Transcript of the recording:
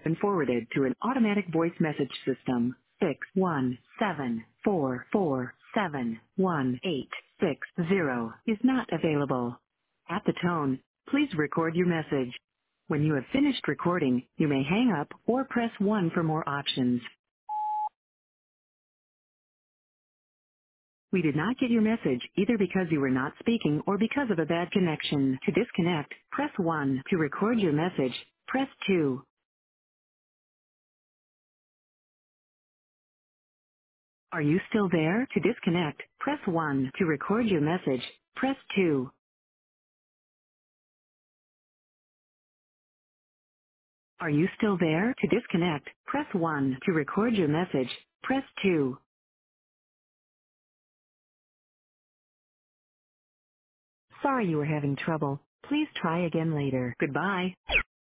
been forwarded to an automatic voice message system. 617471860 is not available. At the tone, please record your message. When you have finished recording, you may hang up or press 1 for more options. We did not get your message either because you were not speaking or because of a bad connection. To disconnect, press 1. To record your message, press 2. Are you still there? To disconnect, press 1. To record your message, press 2. Are you still there? To disconnect, press 1. To record your message, press 2. Sorry you were having trouble. Please try again later. Goodbye.